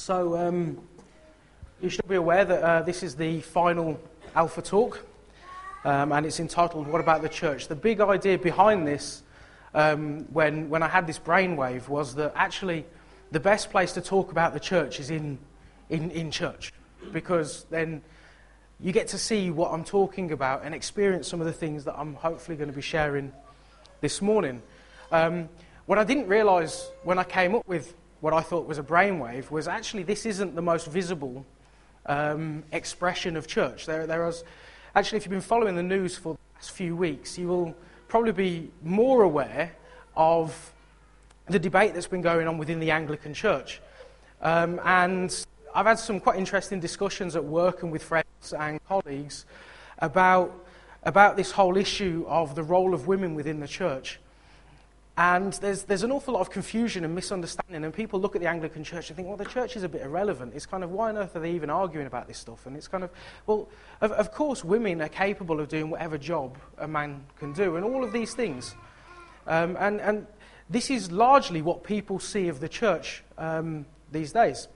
So you should be aware that this is the final Alpha Talk, and it's entitled "What About the Church?" The big idea behind this, when I had this brainwave, was that actually the best place to talk about the church is in church, because then you get to see what I'm talking about and experience some of the things that I'm hopefully going to be sharing this morning. What I didn't realise when I came up with what I thought was a brainwave was actually this isn't the most visible expression of church. There was actually, if you've been following the news for the last few weeks, you will probably be more aware of the debate that's been going on within the Anglican Church. And I've had some quite interesting discussions at work and with friends and colleagues about this whole issue of the role of women within the church. And there's an awful lot of confusion and misunderstanding, and people look at the Anglican Church and think, well, the church is a bit irrelevant. It's kind of, why on earth are they even arguing about this stuff? And it's kind of, well, of course women are capable of doing whatever job a man can do, and all of these things. And this is largely what people see of the church these days.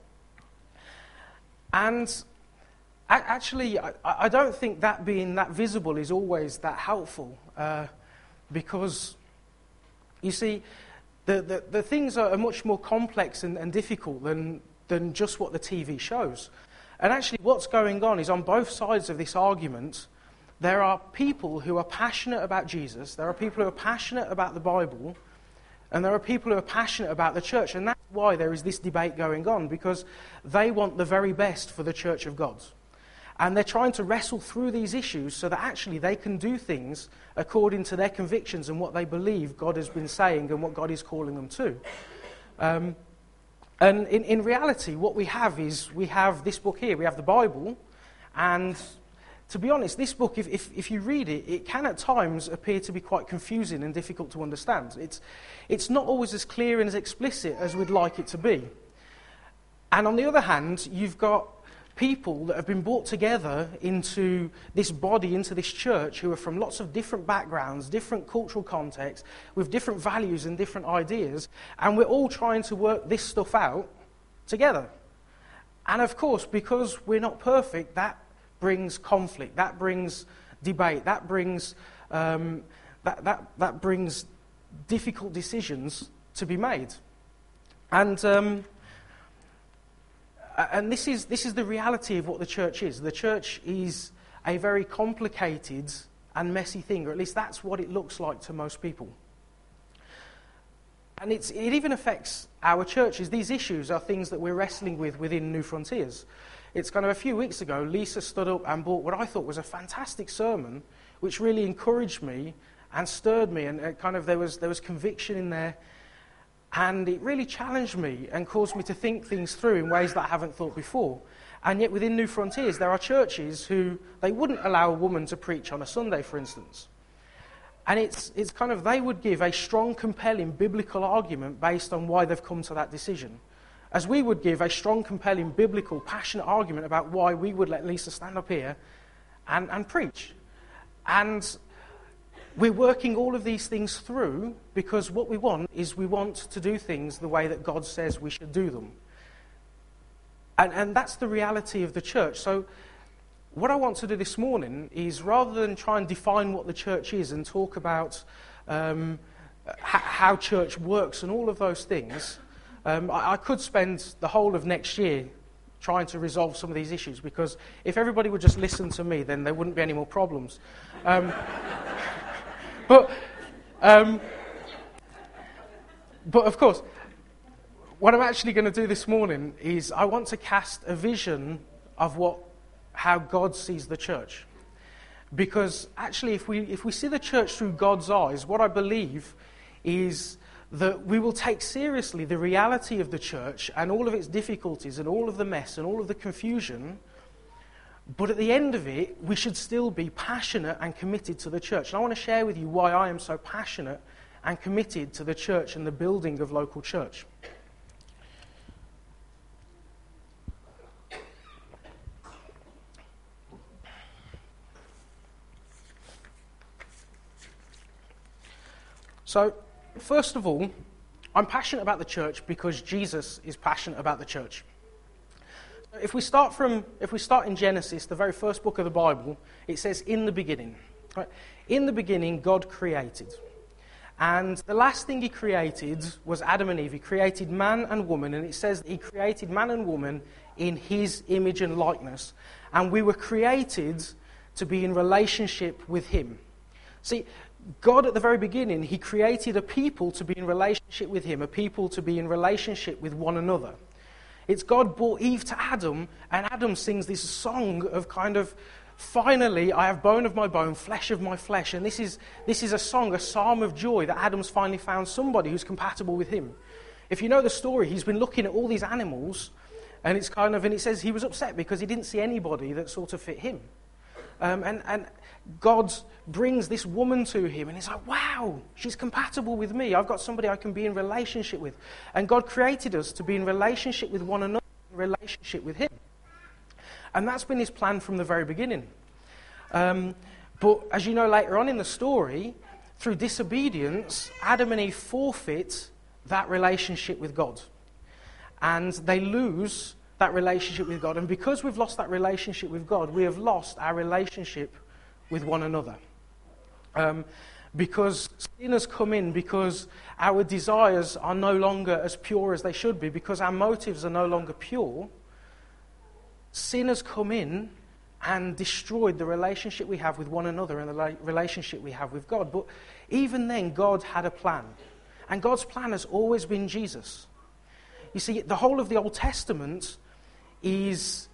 And actually, I don't think that being that visible is always that helpful, because you see, the things are much more complex and difficult than just what the TV shows. And actually what's going on is on both sides of this argument, there are people who are passionate about Jesus, there are people who are passionate about the Bible, and there are people who are passionate about the church. And that's why there is this debate going on, because they want the very best for the Church of God. And they're trying to wrestle through these issues so that actually they can do things according to their convictions and what they believe God has been saying and what God is calling them to. And in reality, what we have is, we have this book here, we have the Bible, and to be honest, this book, if you read it, it can at times appear to be quite confusing and difficult to understand. It's not always as clear and as explicit as we'd like it to be. And on the other hand, you've got people that have been brought together into this body, into this church, who are from lots of different backgrounds, different cultural contexts, with different values and different ideas, and we're all trying to work this stuff out together. And of course, because we're not perfect, that brings conflict, that brings debate, that brings that brings difficult decisions to be made. And this is the reality of what the church is. The church is a very complicated and messy thing, or at least that's what it looks like to most people. And it even affects our churches. These issues are things that we're wrestling with within New Frontiers. It's kind of a few weeks ago, Lisa stood up and brought what I thought was a fantastic sermon, which really encouraged me and stirred me, and kind of there was conviction in there. And it really challenged me and caused me to think things through in ways that I haven't thought before. And yet within New Frontiers, there are churches who, they wouldn't allow a woman to preach on a Sunday, for instance. And it's kind of, they would give a strong, compelling biblical argument based on why they've come to that decision, as we would give a strong, compelling, biblical, passionate argument about why we would let Lisa stand up here and preach. And we're working all of these things through because what we want is, we want to do things the way that God says we should do them. And that's the reality of the church. So what I want to do this morning is, rather than try and define what the church is and talk about how church works and all of those things, I could spend the whole of next year trying to resolve some of these issues, because if everybody would just listen to me, then there wouldn't be any more problems. But of course, what I'm actually going to do this morning is, I want to cast a vision of how God sees the church. Because actually, if we see the church through God's eyes, what I believe is that we will take seriously the reality of the church and all of its difficulties and all of the mess and all of the confusion. But at the end of it, we should still be passionate and committed to the church. And I want to share with you why I am so passionate and committed to the church and the building of local church. So, first of all, I'm passionate about the church because Jesus is passionate about the church. If we start in Genesis, the very first book of the Bible, it says, in the beginning. Right? In the beginning, God created. And the last thing he created was Adam and Eve. He created man and woman, and it says that he created man and woman in his image and likeness. And we were created to be in relationship with him. See, God at the very beginning, he created a people to be in relationship with him, a people to be in relationship with one another. It's God brought Eve to Adam, and Adam sings this song of kind of, finally, I have bone of my bone, flesh of my flesh. And this is a song, a psalm of joy that Adam's finally found somebody who's compatible with him. If you know the story, he's been looking at all these animals, and it says he was upset because he didn't see anybody that sort of fit him. And God brings this woman to him, and he's like, wow, she's compatible with me. I've got somebody I can be in relationship with. And God created us to be in relationship with one another, in relationship with him. And that's been his plan from the very beginning. But as you know later on in the story, through disobedience, Adam and Eve forfeit that relationship with God. And they lose that relationship with God. And because we've lost that relationship with God, we have lost our relationship with one another. Because sin has come in, because our desires are no longer as pure as they should be, because our motives are no longer pure, sin has come in and destroyed the relationship we have with one another and the relationship we have with God. But even then, God had a plan. And God's plan has always been Jesus. You see, the whole of the Old Testament is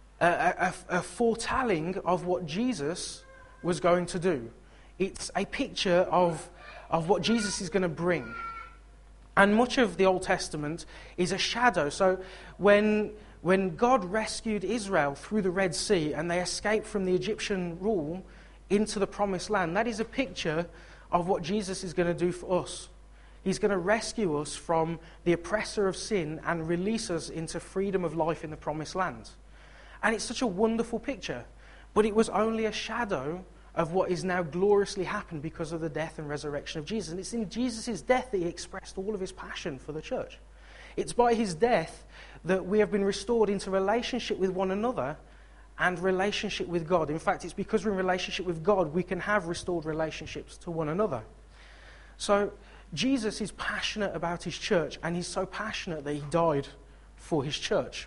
a foretelling of what Jesus was going to do. It's a picture of what Jesus is going to bring. And much of the Old Testament is a shadow. So when God rescued Israel through the Red Sea and they escaped from the Egyptian rule into the Promised Land, that is a picture of what Jesus is going to do for us. He's going to rescue us from the oppressor of sin and release us into freedom of life in the Promised Land. And it's such a wonderful picture. But it was only a shadow of what is now gloriously happened because of the death and resurrection of Jesus. And it's in Jesus' death that he expressed all of his passion for the church. It's by his death that we have been restored into relationship with one another and relationship with God. In fact, it's because we're in relationship with God we can have restored relationships to one another. So Jesus is passionate about his church, and he's so passionate that he died for his church.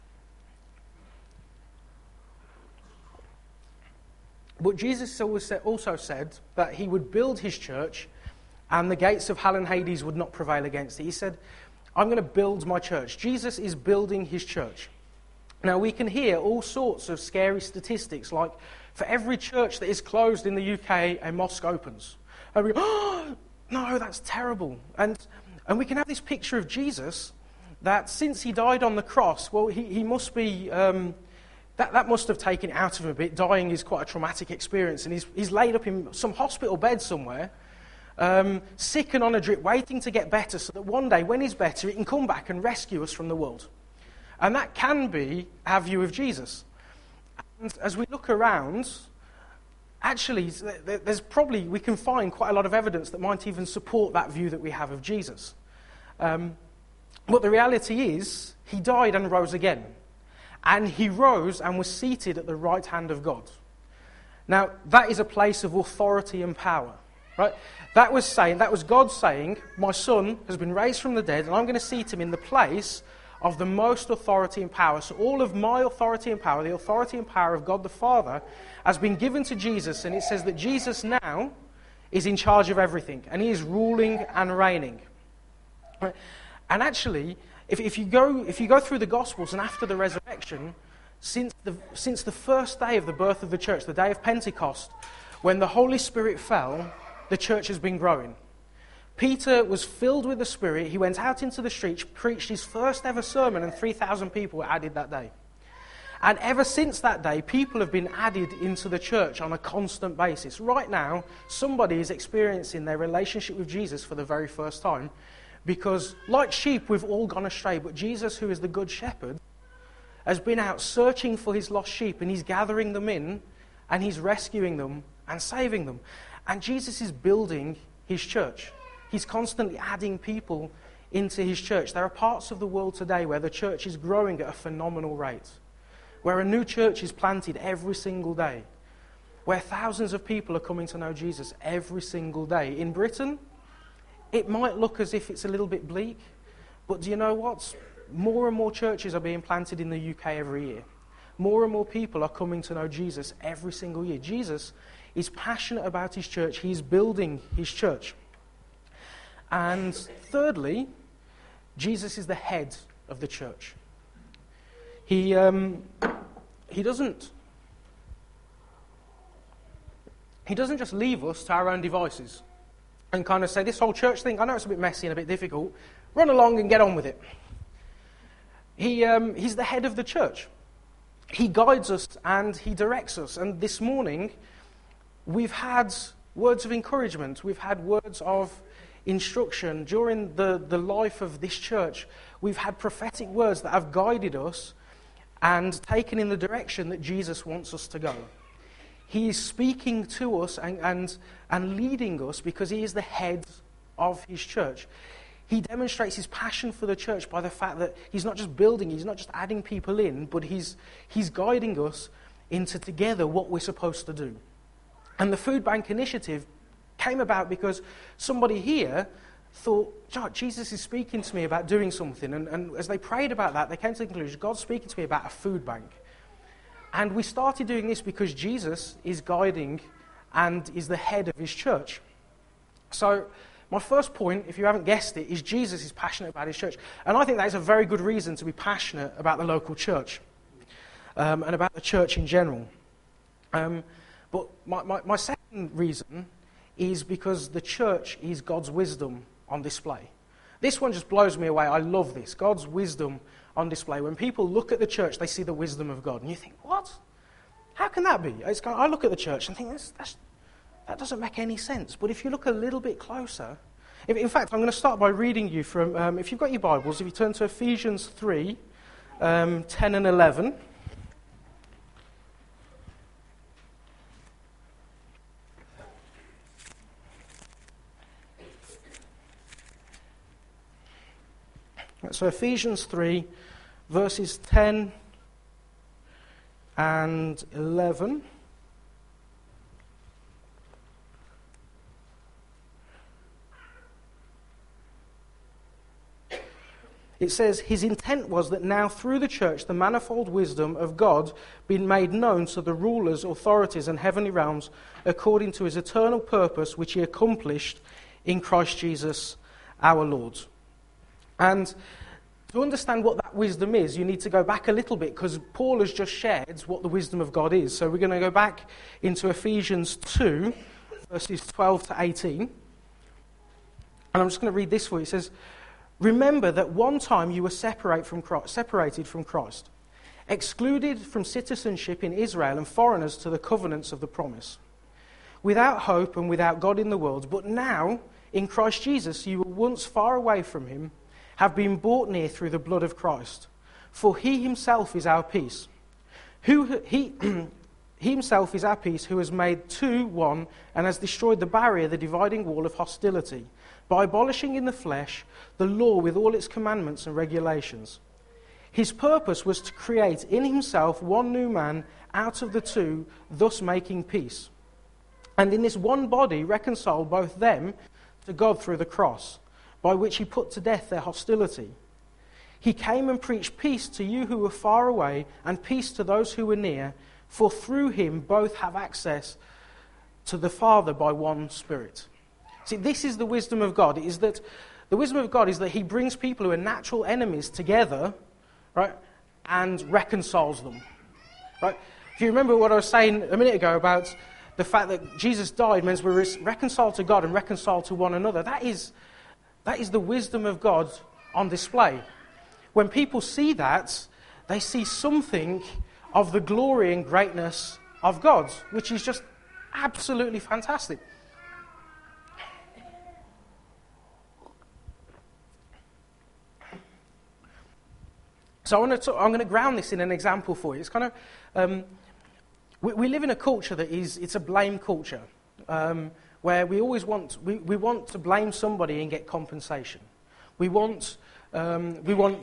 But Jesus also said that he would build his church and the gates of hell and Hades would not prevail against it. He said, I'm going to build my church. Jesus is building his church. Now, we can hear all sorts of scary statistics, like for every church that is closed in the UK, a mosque opens. And we go, oh, no, that's terrible. And we can have this picture of Jesus that since he died on the cross, well, he must be... That must have taken it out of him a bit. Dying is quite a traumatic experience. And he's laid up in some hospital bed somewhere, sick and on a drip, waiting to get better so that one day, when he's better, he can come back and rescue us from the world. And that can be our view of Jesus. And as we look around, actually, we can find quite a lot of evidence that might even support that view that we have of Jesus. But the reality is, he died and rose again. And he rose and was seated at the right hand of God. Now, that is a place of authority and power, right? That was God saying, my son has been raised from the dead, and I'm going to seat him in the place of the most authority and power. So all of my authority and power, the authority and power of God the Father, has been given to Jesus, and it says that Jesus now is in charge of everything, and he is ruling and reigning. Right? And actually, if you go through the Gospels and after the resurrection, since the first day of the birth of the church, the day of Pentecost, when the Holy Spirit fell, the church has been growing. Peter was filled with the Spirit. He went out into the streets, preached his first ever sermon, and 3,000 people were added that day. And ever since that day, people have been added into the church on a constant basis. Right now, somebody is experiencing their relationship with Jesus for the very first time. Because, like sheep, we've all gone astray, but Jesus, who is the good shepherd, has been out searching for his lost sheep, and he's gathering them in, and he's rescuing them and saving them. And Jesus is building his church. He's constantly adding people into his church. There are parts of the world today where the church is growing at a phenomenal rate. where a new church is planted every single day, where thousands of people are coming to know Jesus every single day. In Britain, it might look as if it's a little bit bleak, but do you know what? More and more churches are being planted in the UK every year. More and more people are coming to know Jesus every single year. Jesus is passionate about his church. He's building his church. And thirdly, Jesus is the head of the church. He doesn't just leave us to our own devices and kind of say, this whole church thing, I know it's a bit messy and a bit difficult, run along and get on with it. He's the head of the church. He guides us and he directs us. And this morning, we've had words of encouragement. We've had words of instruction. During the life of this church, we've had prophetic words that have guided us and taken in the direction that Jesus wants us to go. He is speaking to us and leading us because he is the head of his church. He demonstrates his passion for the church by the fact that he's not just building, he's not just adding people in, but he's guiding us into together what we're supposed to do. And the Food Bank Initiative came about because somebody here thought, Jesus is speaking to me about doing something. And as they prayed about that, they came to the conclusion, God's speaking to me about a food bank. And we started doing this because Jesus is guiding and is the head of his church. So my first point, if you haven't guessed it, is Jesus is passionate about his church. And I think that is a very good reason to be passionate about the local church and about the church in general. But my second reason is because the church is God's wisdom on display. This one just blows me away. I love this. God's wisdom on display. When people look at the church, they see the wisdom of God. And you think, what? How can that be? I look at the church and think, that doesn't make any sense. But if you look a little bit closer, in fact, I'm going to start by reading you from, if you've got your Bibles, if you turn to Ephesians 3, 10 and 11. So Ephesians 3, verses 10 and 11. It says, his intent was that now through the church the manifold wisdom of God being made known to the rulers, authorities and heavenly realms according to his eternal purpose which he accomplished in Christ Jesus our Lord. And to understand what that wisdom is, you need to go back a little bit because Paul has just shared what the wisdom of God is. So we're going to go back into Ephesians 2, verses 12 to 18. And I'm just going to read this for you. It says, remember that one time you were separated from Christ, excluded from citizenship in Israel and foreigners to the covenants of the promise, without hope and without God in the world. But now, in Christ Jesus, you were once far away from him, have been brought near through the blood of Christ. For he himself is our peace. He himself is our peace, who has made two one and has destroyed the barrier, the dividing wall of hostility, by abolishing in the flesh the law with all its commandments and regulations. His purpose was to create in himself one new man out of the two, thus making peace. And in this one body reconcile both them to God through the cross, by which he put to death their hostility. He came and preached peace to you who were far away, and peace to those who were near, for through him both have access to the Father by one Spirit. See, this is the wisdom of God. The wisdom of God is that he brings people who are natural enemies together, right, and reconciles them. Right? If you remember what I was saying a minute ago about the fact that Jesus died means we're reconciled to God and reconciled to one another, that is the wisdom of God on display. When people see that, they see something of the glory and greatness of God, which is just absolutely fantastic. So I'm going to ground this in an example for you. It's kind of we live in a culture it's a blame culture. Where we always want to blame somebody and get compensation. We want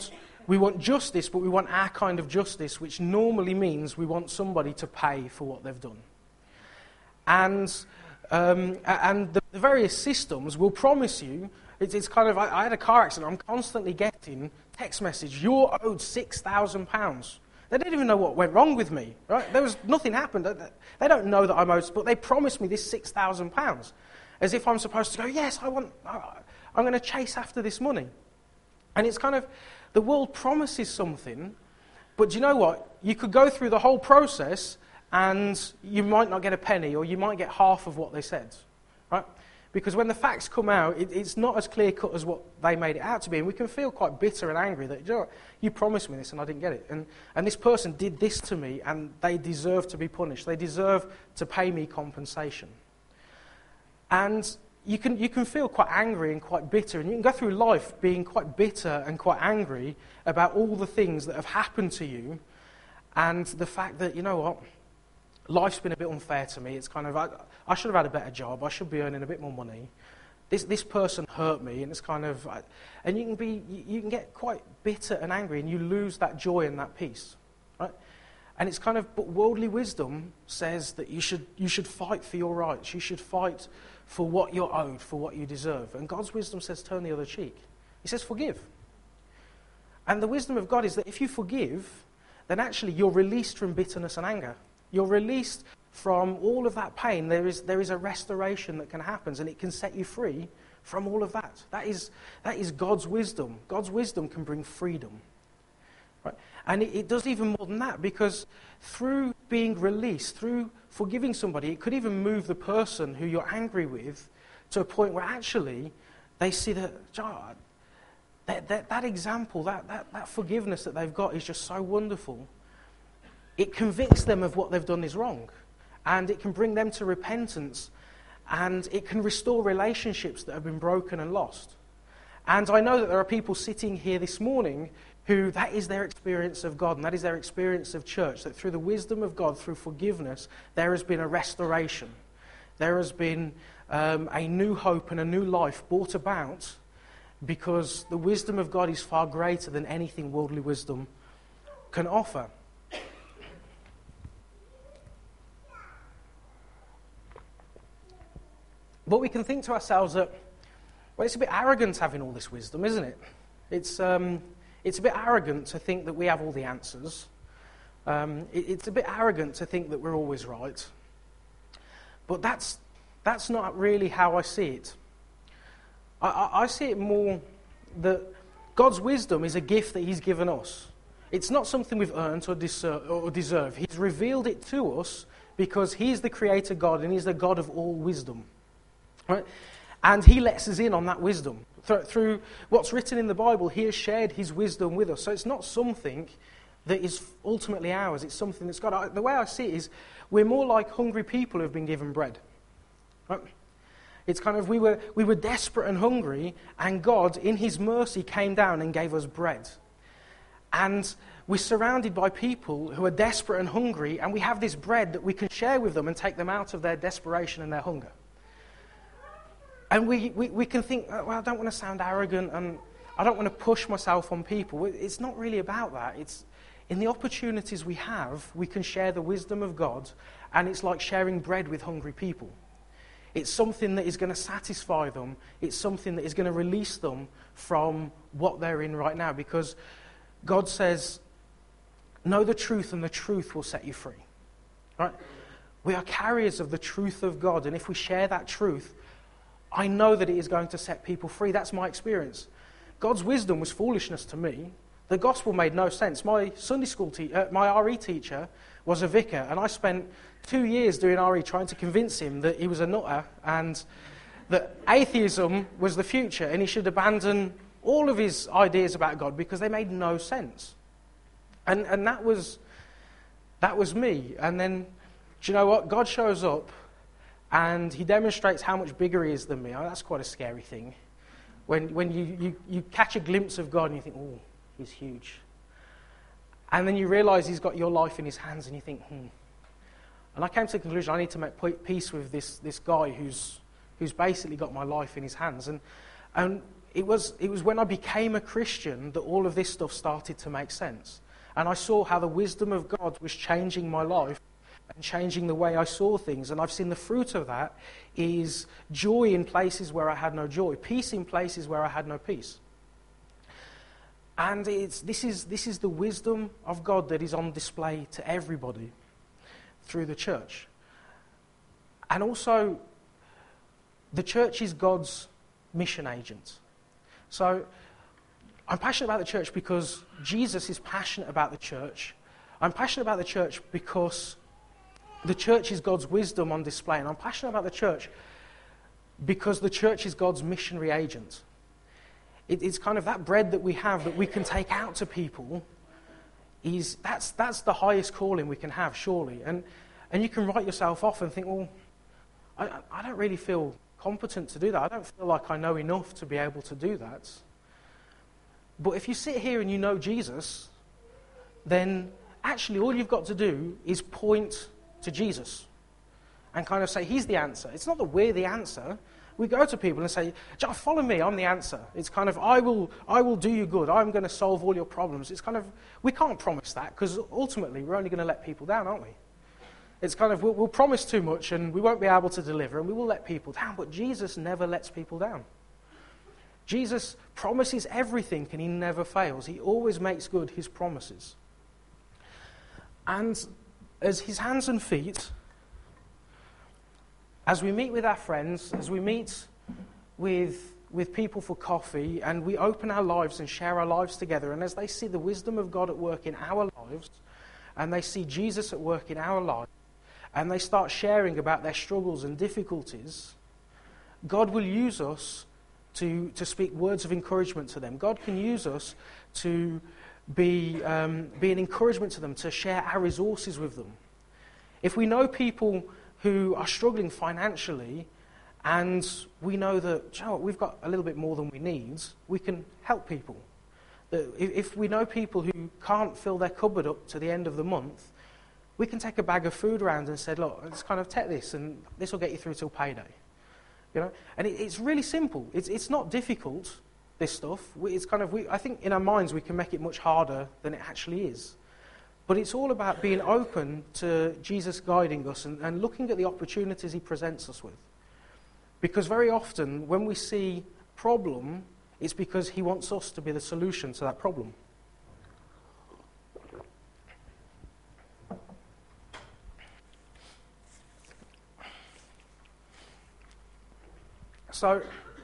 We want justice, but we want our kind of justice, which normally means we want somebody to pay for what they've done. And the various systems will promise you, it's kind of, I had a car accident, I'm constantly getting text message, you're owed £6,000. They don't even know what went wrong with me, right? Nothing happened. They don't know that I'm owed, but they promised me this £6,000, as if I'm supposed to go, yes, I'm going to chase after this money. And it's kind of, the world promises something, but do you know what? You could go through the whole process and you might not get a penny, or you might get half of what they said, right? Because when the facts come out, it's not as clear-cut as what they made it out to be. And we can feel quite bitter and angry that, you know what, you promised me this and I didn't get it. And this person did this to me and they deserve to be punished. They deserve to pay me compensation. And you can feel quite angry and quite bitter. And you can go through life being quite bitter and quite angry about all the things that have happened to you. And the fact that, you know what, life's been a bit unfair to me. It's kind of, I should have had a better job. I should be earning a bit more money. This person hurt me, and it's kind of, and you can get quite bitter and angry, and you lose that joy and that peace, right? And it's kind of, but worldly wisdom says that you should fight for your rights. You should fight for what you're owed, for what you deserve. And God's wisdom says, turn the other cheek. He says, forgive. And the wisdom of God is that if you forgive, then actually you're released from bitterness and anger. You're released from all of that pain. There is a restoration that can happen, and it can set you free from all of that. That is God's wisdom. God's wisdom can bring freedom. Right? And it does even more than that, because through being released, through forgiving somebody, it could even move the person who you're angry with to a point where actually they see that example, that forgiveness that they've got is just so wonderful. It convicts them of what they've done is wrong. And it can bring them to repentance. And it can restore relationships that have been broken and lost. And I know that there are people sitting here this morning who that is their experience of God, and that is their experience of church, that through the wisdom of God, through forgiveness, there has been a restoration. There has been a new hope and a new life brought about, because the wisdom of God is far greater than anything worldly wisdom can offer. But we can think to ourselves that, well, it's a bit arrogant having all this wisdom, isn't it? It's a bit arrogant to think that we have all the answers. It's a bit arrogant to think that we're always right. But that's not really how I see it. I see it more that God's wisdom is a gift that He's given us. It's not something we've earned or deserve. He's revealed it to us because He's the Creator God, and He's the God of all wisdom. Right? And He lets us in on that wisdom. Through what's written in the Bible, He has shared His wisdom with us. So it's not something that is ultimately ours. It's something that's God. The way I see it is, we're more like hungry people who have been given bread. Right? It's kind of, we were desperate and hungry, and God, in His mercy, came down and gave us bread. And we're surrounded by people who are desperate and hungry, and we have this bread that we can share with them and take them out of their desperation and their hunger. And we can think, well, I don't want to sound arrogant, and I don't want to push myself on people. It's not really about that. It's in the opportunities we have, we can share the wisdom of God, and it's like sharing bread with hungry people. It's something that is going to satisfy them. It's something that is going to release them from what they're in right now, because God says, know the truth, and the truth will set you free. Right? We are carriers of the truth of God, and if we share that truth, I know that it is going to set people free. That's my experience. God's wisdom was foolishness to me. The gospel made no sense. My Sunday school my RE teacher was a vicar, and I spent 2 years doing RE trying to convince him that he was a nutter and that atheism was the future and he should abandon all of his ideas about God because they made no sense. And that was me. And then, do you know what? God shows up, and He demonstrates how much bigger He is than me. Oh, that's quite a scary thing. When you catch a glimpse of God and you think, oh, He's huge. And then you realise He's got your life in His hands, and you think, And I came to the conclusion, I need to make peace with this guy who's basically got my life in his hands. And it was when I became a Christian that all of this stuff started to make sense. And I saw how the wisdom of God was changing my life and changing the way I saw things. And I've seen the fruit of that is joy in places where I had no joy, peace in places where I had no peace. And this is the wisdom of God that is on display to everybody through the church. And also, the church is God's mission agent. So, I'm passionate about the church because Jesus is passionate about the church. I'm passionate about the church because the church is God's wisdom on display. And I'm passionate about the church because the church is God's missionary agent. It's kind of that bread that we have that we can take out to people. That's the highest calling we can have, surely. And you can write yourself off and think, well, I don't really feel competent to do that. I don't feel like I know enough to be able to do that. But if you sit here and you know Jesus, then actually all you've got to do is point to Jesus and kind of say, he's the answer. It's not that we're the answer. We go to people and say, follow me, I'm the answer. It's kind of, I will do you good. I'm going to solve all your problems. It's kind of, we can't promise that because ultimately we're only going to let people down, aren't we? It's kind of, we'll promise too much and we won't be able to deliver and we will let people down. But Jesus never lets people down. Jesus promises everything and he never fails. He always makes good his promises. And as his hands and feet, as we meet with our friends, as we meet with people for coffee, and we open our lives and share our lives together, and as they see the wisdom of God at work in our lives, and they see Jesus at work in our lives, and they start sharing about their struggles and difficulties, God will use us to speak words of encouragement to them. God can use us to be an encouragement to them, to share our resources with them. If we know people who are struggling financially, and we know that, we've got a little bit more than we need, we can help people. If we know people who can't fill their cupboard up to the end of the month, we can take a bag of food around and say, look, let's kind of take this, and this will get you through till payday. You know, and it's really simple. It's not difficult, this stuff. It's kind of, I think in our minds we can make it much harder than it actually is. But it's all about being open to Jesus guiding us and looking at the opportunities he presents us with. Because very often when we see a problem, it's because he wants us to be the solution to that problem. So,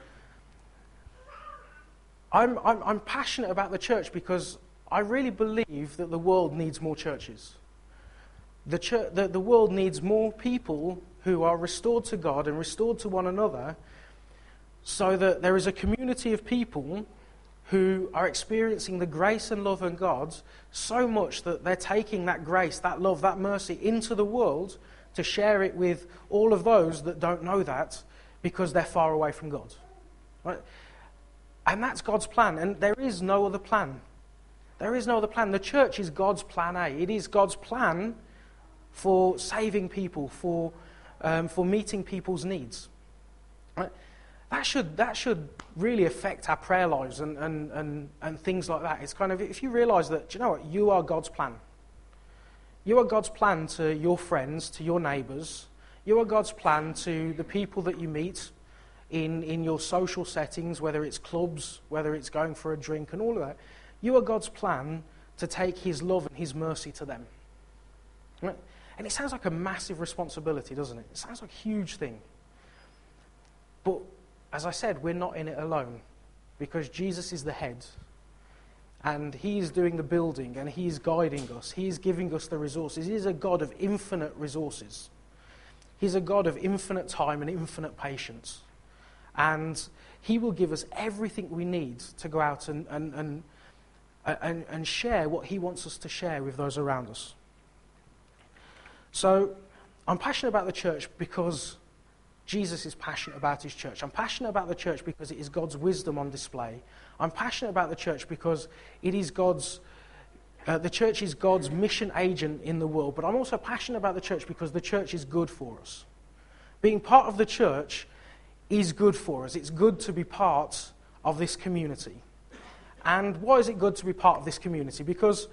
I'm passionate about the church because I really believe that the world needs more churches. The world needs more people who are restored to God and restored to one another, so that there is a community of people who are experiencing the grace and love of God so much that they're taking that grace, that love, that mercy into the world to share it with all of those that don't know that because they're far away from God. Right? And that's God's plan, and there is no other plan. There is no other plan. The church is God's plan A. It is God's plan for saving people, for meeting people's needs. Right? That should really affect our prayer lives and things like that. It's kind of, if you realise that, do you know what, you are God's plan. You are God's plan to your friends, to your neighbours. You are God's plan to the people that you meet in your social settings, whether it's clubs, whether it's going for a drink and all of that. You are God's plan to take his love and his mercy to them. Right? And it sounds like a massive responsibility, doesn't it? It sounds like a huge thing. But as I said, we're not in it alone, because Jesus is the head. And he's doing the building, and he's guiding us. He's giving us the resources. He is a God of infinite resources. He's a God of infinite time and infinite patience. And he will give us everything we need to go out and share what he wants us to share with those around us. So I'm passionate about the church because Jesus is passionate about his church. I'm passionate about the church because it is God's wisdom on display. I'm passionate about the church because it is the church is God's mission agent in the world. But I'm also passionate about the church because the church is good for us. Being part of the church is good for us. It's good to be part of this community. And why is it good to be part of this community? Because,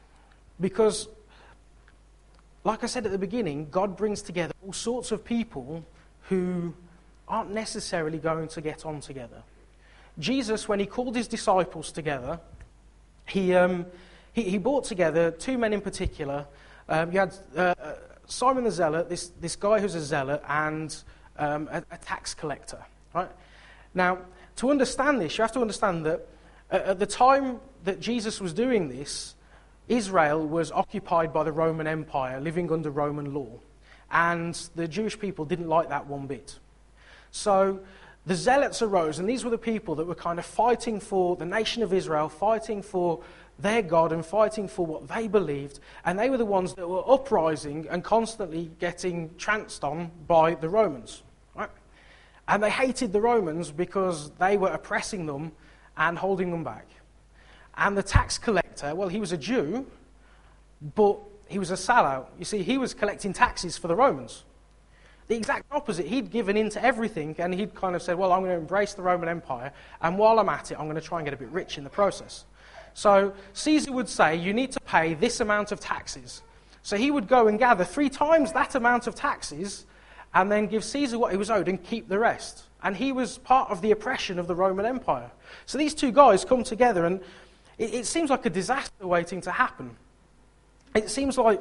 like I said at the beginning, God brings together all sorts of people who aren't necessarily going to get on together. Jesus, when he called his disciples together, he brought together two men in particular. You had Simon the Zealot, this guy who's a zealot, and a tax collector. Right? Now, to understand this, you have to understand that at the time that Jesus was doing this, Israel was occupied by the Roman Empire, living under Roman law. And the Jewish people didn't like that one bit. So the Zealots arose, and these were the people that were kind of fighting for the nation of Israel, fighting for their God and fighting for what they believed. And they were the ones that were uprising and constantly getting trounced on by the Romans. Right? And they hated the Romans because they were oppressing them and holding them back. And the tax collector, well, he was a Jew, but he was a sellout. You see, he was collecting taxes for the Romans. The exact opposite. He'd given in to everything, and he'd kind of said, well, I'm going to embrace the Roman Empire, and while I'm at it, I'm going to try and get a bit rich in the process. So Caesar would say, you need to pay this amount of taxes. So he would go and gather 3 times that amount of taxes, and then give Caesar what he was owed and keep the rest. And he was part of the oppression of the Roman Empire. So these two guys come together, and it seems like a disaster waiting to happen. It seems like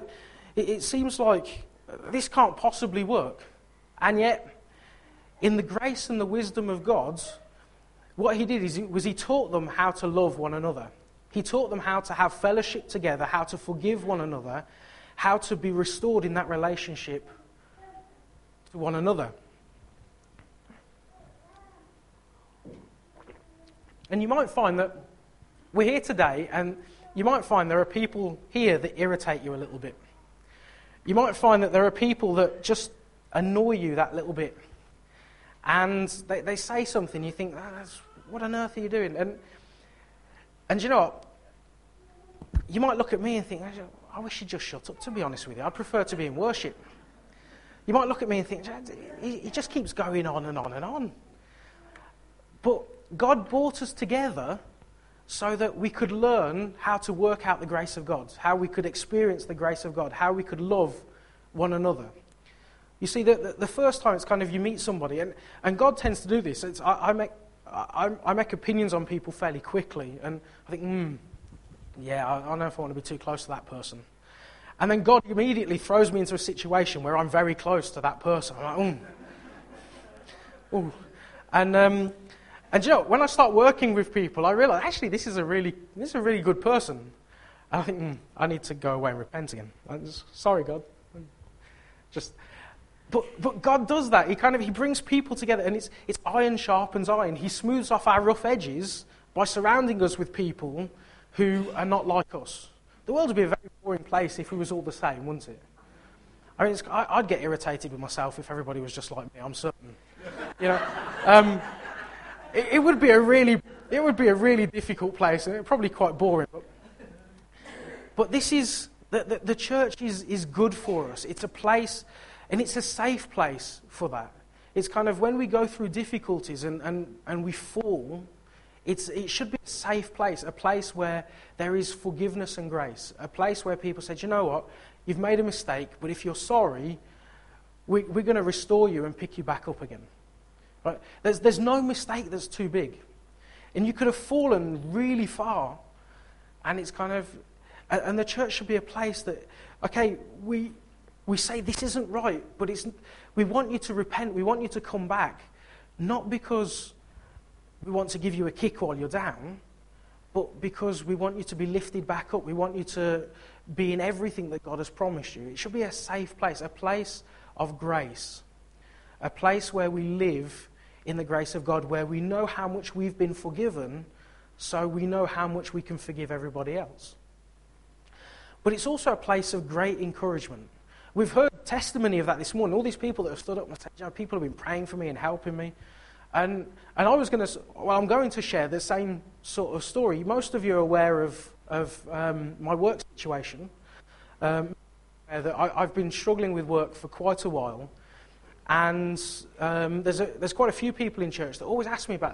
this can't possibly work. And yet, in the grace and the wisdom of God, what he did was he taught them how to love one another. He taught them how to have fellowship together, how to forgive one another, how to be restored in that relationship to one another. And you might find that we're here today, and you might find there are people here that irritate you a little bit. You might find that there are people that just annoy you that little bit. And they say something, you think, what on earth are you doing? And you know what? You might look at me and think, I wish you'd just shut up, to be honest with you. I'd prefer to be in worship. You might look at me and think, he just keeps going on and on and on. But God brought us together so that we could learn how to work out the grace of God, how we could experience the grace of God, how we could love one another. You see, the first time it's kind of you meet somebody, and God tends to do this. I make opinions on people fairly quickly, and I think, I don't know if I want to be too close to that person. And then God immediately throws me into a situation where I'm very close to that person. I'm like, ooh. And you know, when I start working with people, I realise, actually, this is a really good person. And I think, I need to go away and repent again. Sorry, God. But God does that. He brings people together, and it's iron sharpens iron. He smooths off our rough edges by surrounding us with people who are not like us. The world would be a very boring place if we was all the same, wouldn't it? I mean, I'd get irritated with myself if everybody was just like me, I'm certain. You know, it would be a really difficult place, and probably quite boring. But this is the church is good for us. It's a place, and it's a safe place for that. It's kind of when we go through difficulties and we fall, it should be a safe place, a place where there is forgiveness and grace, a place where people say, you know what, you've made a mistake, but if you're sorry, we're going to restore you and pick you back up again. Right? There's no mistake that's too big. And you could have fallen really far, and it's kind of, and the church should be a place that, okay, we say this isn't right, but we want you to repent, we want you to come back, not because we want to give you a kick while you're down, but because we want you to be lifted back up. We want you to be in everything that God has promised you. It should be a safe place, a place of grace, a place where we live in the grace of God, where we know how much we've been forgiven, so we know how much we can forgive everybody else. But it's also a place of great encouragement. We've heard testimony of that this morning. All these people that have stood up and said, people have been praying for me and helping me. And I'm going to share the same sort of story. Most of you are aware of my work situation. That I've been struggling with work for quite a while. And there's quite a few people in church that always ask me about this. How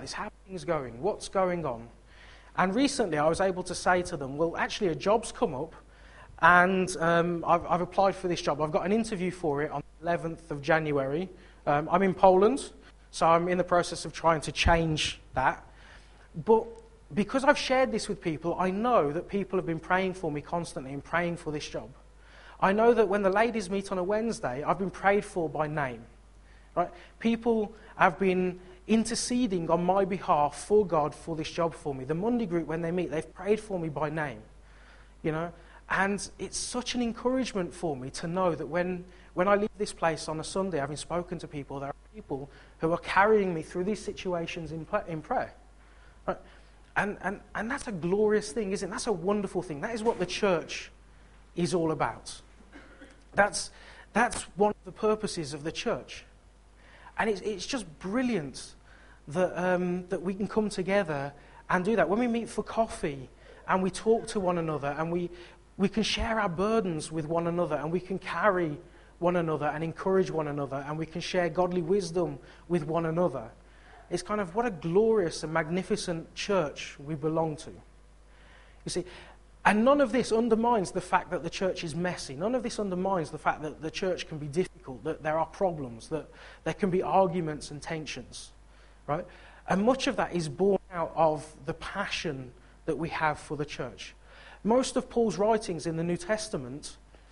things going? What's going on? And recently I was able to say to them, well, actually a job's come up, and I've applied for this job. I've got an interview for it on the 11th of January. I'm in Poland, so I'm in the process of trying to change that. But because I've shared this with people, I know that people have been praying for me constantly and praying for this job. I know that when the ladies meet on a Wednesday, I've been prayed for by name. Right? People have been interceding on my behalf for God for this job for me. The Monday group, when they meet, they've prayed for me by name. You know, and it's such an encouragement for me to know that when I leave this place on a Sunday, having spoken to people, there are people who are carrying me through these situations in prayer. Right? And that's a glorious thing, isn't it? That's a wonderful thing. That is what the church is all about. That's one of the purposes of the church. And it's just brilliant that we can come together and do that. When we meet for coffee and we talk to one another and we can share our burdens with one another and we can carry one another and encourage one another and we can share godly wisdom with one another. It's kind of what a glorious and magnificent church we belong to. You see, and none of this undermines the fact that the church is messy. None of this undermines the fact that the church can be difficult, that there are problems, that there can be arguments and tensions, right? And much of that is born out of the passion that we have for the church. Most of Paul's writings in the New Testament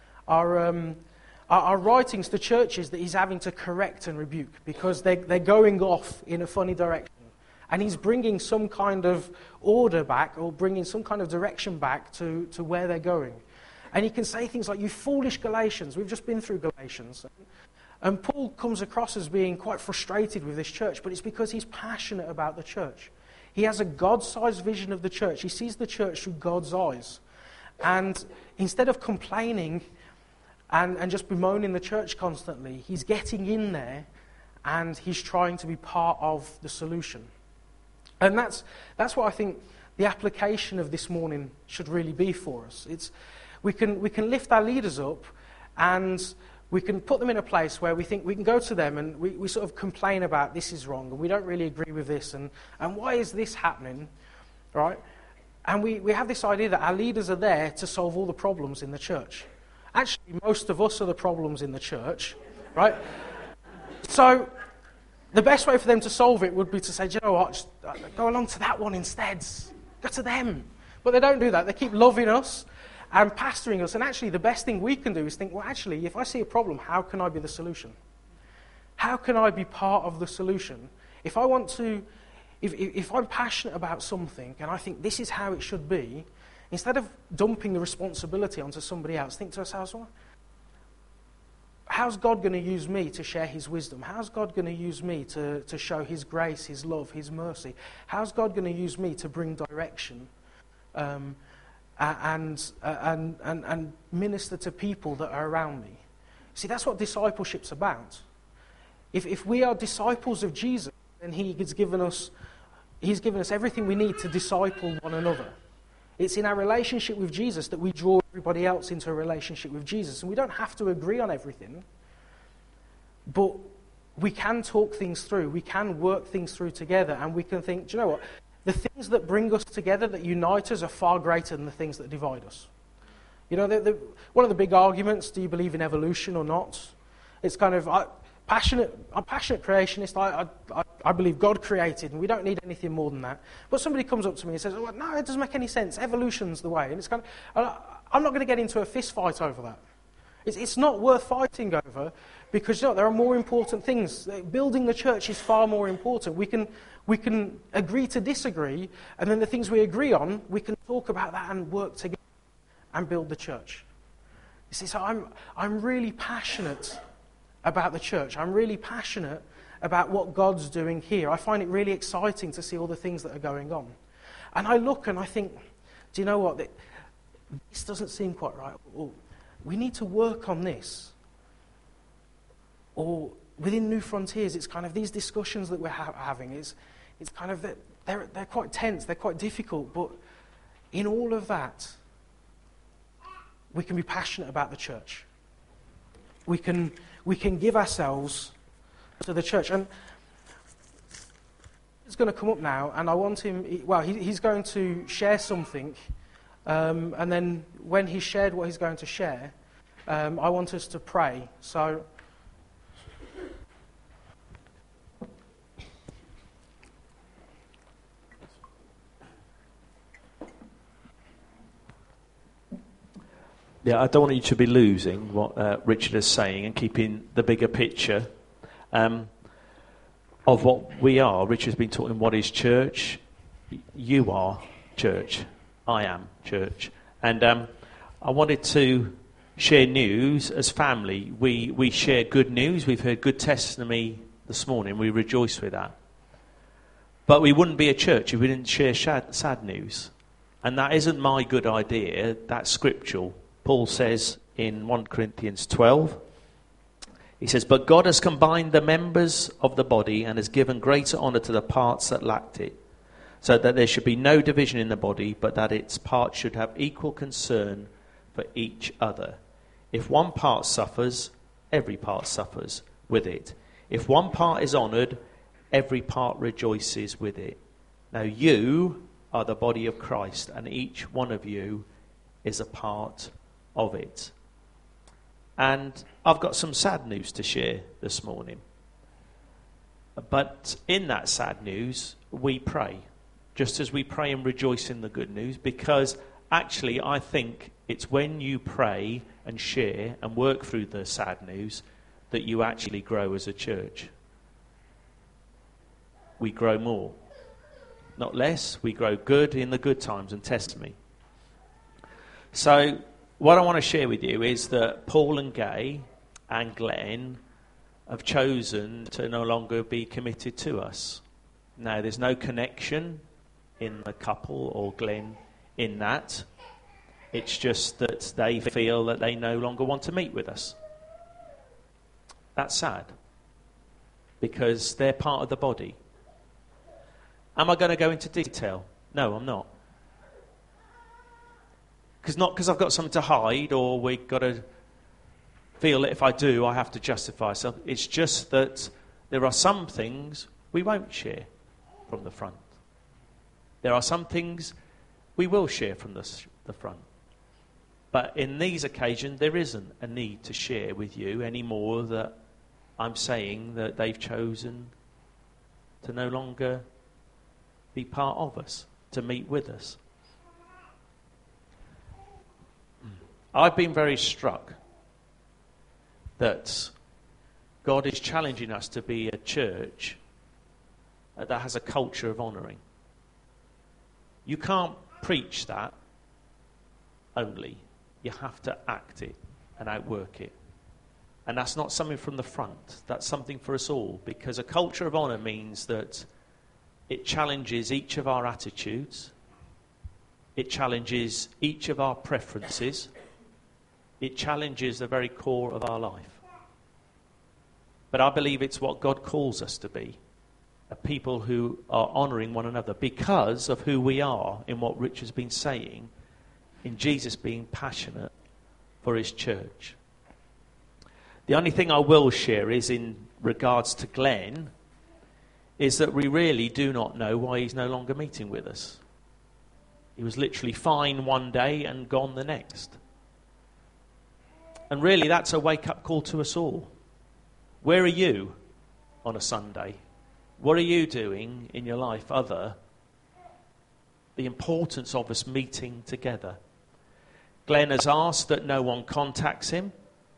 are writings to churches that he's having to correct and rebuke because they're going off in a funny direction. And he's bringing some kind of order back or bringing some kind of direction back to where they're going. And he can say things like, you foolish Galatians. We've just been through Galatians. And Paul comes across as being quite frustrated with this church, but it's because he's passionate about the church. He has a God-sized vision of the church. He sees the church through God's eyes. And instead of complaining and just bemoaning the church constantly, he's getting in there and he's trying to be part of the solution. And that's what I think the application of this morning should really be for us. We can lift our leaders up and we can put them in a place where we think we can go to them and we sort of complain about this is wrong and we don't really agree with this and why is this happening, right? And we have this idea that our leaders are there to solve all the problems in the church. Actually, most of us are the problems in the church, right? So the best way for them to solve it would be to say, do you know what, just go along to that one instead. Go to them. But they don't do that. They keep loving us and pastoring us. And actually, the best thing we can do is think, well, actually, if I see a problem, how can I be the solution? How can I be part of the solution? If I want to, if I'm passionate about something and I think this is how it should be, instead of dumping the responsibility onto somebody else, think to ourselves, well, how's God going to use me to share his wisdom? How's God going to use me to show his grace, his love, his mercy? How's God going to use me to bring direction and minister to people that are around me? See, that's what discipleship's about. If we are disciples of Jesus, then he's given us everything we need to disciple one another. It's in our relationship with Jesus that we draw everybody else into a relationship with Jesus. And we don't have to agree on everything, but we can talk things through. We can work things through together, and we can think, do you know what? The things that bring us together, that unite us, are far greater than the things that divide us. You know, one of the big arguments, do you believe in evolution or not? It's kind of, I'm a passionate creationist. I believe God created, and we don't need anything more than that. But somebody comes up to me and says, oh, no, it doesn't make any sense. Evolution's the way. And it's kind of, I'm not going to get into a fist fight over that. It's not worth fighting over because, you know, there are more important things. Building the church is far more important. We can agree to disagree, and then the things we agree on, we can talk about that and work together and build the church. You see, so I'm really passionate about the church. I'm really passionate about what God's doing here. I find it really exciting to see all the things that are going on. And I look and I think, do you know what? This doesn't seem quite right. Or, we need to work on this. Or within New Frontiers, it's kind of these discussions that we're having. It's kind of that they're quite tense, they're quite difficult. But in all of that, we can be passionate about the church. We can give ourselves to the church. And He's going to come up now, and I want him, he's going to share something, and then when he's shared what he's going to share, I want us to pray. So, yeah, I don't want you to be losing what Richard is saying and keeping the bigger picture of what we are. Richard's been talking what is church. You are church. I am church. And I wanted to share news as family. We share good news. We've heard good testimony this morning. We rejoice with that. But we wouldn't be a church if we didn't share sad news. And that isn't my good idea. That's scriptural. Paul says in 1 Corinthians 12, he says, "But God has combined the members of the body and has given greater honour to the parts that lacked it, so that there should be no division in the body, but that its parts should have equal concern for each other. If one part suffers, every part suffers with it. If one part is honoured, every part rejoices with it. Now you are the body of Christ, and each one of you is a part of it." And I've got some sad news to share this morning. But in that sad news, we pray. Just as we pray and rejoice in the good news, because actually I think it's when you pray and share and work through the sad news that you actually grow as a church. We grow more. Not less, we grow good in the good times and testimony. So what I want to share with you is that Paul and Gay and Glenn have chosen to no longer be committed to us. Now, there's no connection in the couple or Glenn in that. It's just that they feel that they no longer want to meet with us. That's sad, because they're part of the body. Am I going to go into detail? No, I'm not. Not because I've got something to hide, or we've got to feel that if I do, I have to justify myself. It's just that there are some things we won't share from the front. There are some things we will share from the front. But in these occasions, there isn't a need to share with you anymore that I'm saying that they've chosen to no longer be part of us, to meet with us. I've been very struck that God is challenging us to be a church that has a culture of honouring. You can't preach that only. You have to act it and outwork it. And that's not something from the front. That's something for us all, because a culture of honour means that it challenges each of our attitudes. It challenges each of our preferences. It challenges the very core of our life. But I believe it's what God calls us to be, a people who are honouring one another because of who we are, in what Rich has been saying, in Jesus being passionate for his church. The only thing I will share is in regards to Glenn, is that we really do not know why he's no longer meeting with us. He was literally fine one day and gone the next. And really, that's a wake-up call to us all. Where are you on a Sunday? What are you doing in your life other the importance of us meeting together? Glenn has asked that no one contacts him.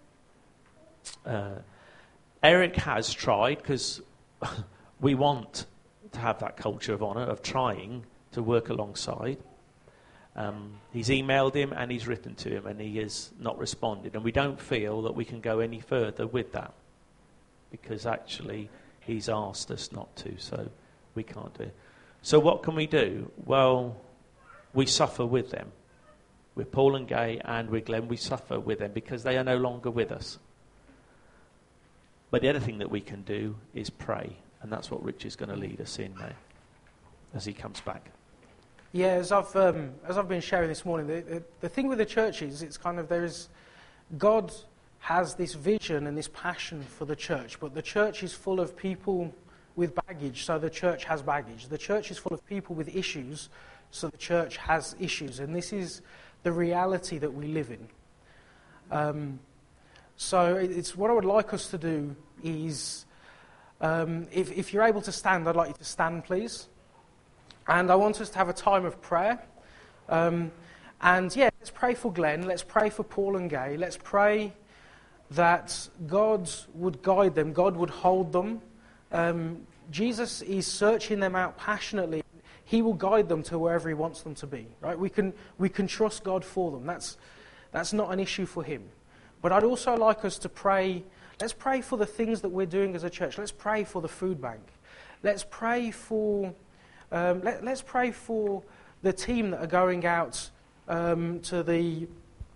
Eric has tried, because we want to have that culture of honour, of trying to work alongside. He's emailed him and he's written to him, and he has not responded. And we don't feel that we can go any further with that, because actually he's asked us not to, so we can't do it. So what can we do? Well, we suffer with them. With Paul and Gay and with Glenn, we suffer with them because they are no longer with us. But the other thing that we can do is pray, and that's what Rich is going to lead us in now as he comes back. Yeah, as I've been sharing this morning, the thing with the church is it's kind of God has this vision and this passion for the church, but the church is full of people with baggage, so the church has baggage. The church is full of people with issues, so the church has issues. And this is the reality that we live in. So it's what I would like us to do is, if you're able to stand, I'd like you to stand, please. And I want us to have a time of prayer. And yeah, let's pray for Glenn. Let's pray for Paul and Gay. Let's pray that God would guide them. God would hold them. Jesus is searching them out passionately. He will guide them to wherever He wants them to be. Right? We can trust God for them. That's not an issue for Him. But I'd also like us to pray. Let's pray for the things that we're doing as a church. Let's pray for the food bank. Let's pray for. Let's pray for the team that are going out to the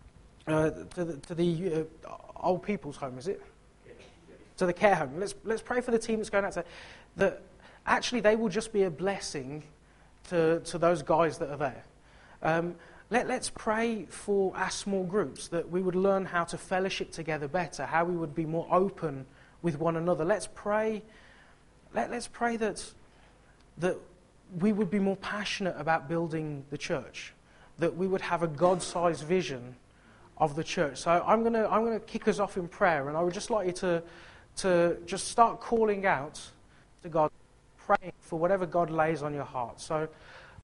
old people's home. Is it? To the care home. Let's pray for the team that's going out to that. Actually, they will just be a blessing to those guys that are there. Let's pray for our small groups, that we would learn how to fellowship together better, how we would be more open with one another. Let's pray that we would be more passionate about building the church, that we would have a God-sized vision of the church. So I'm going to kick us off in prayer, and I would just like you to just start calling out to God, praying for whatever God lays on your heart. So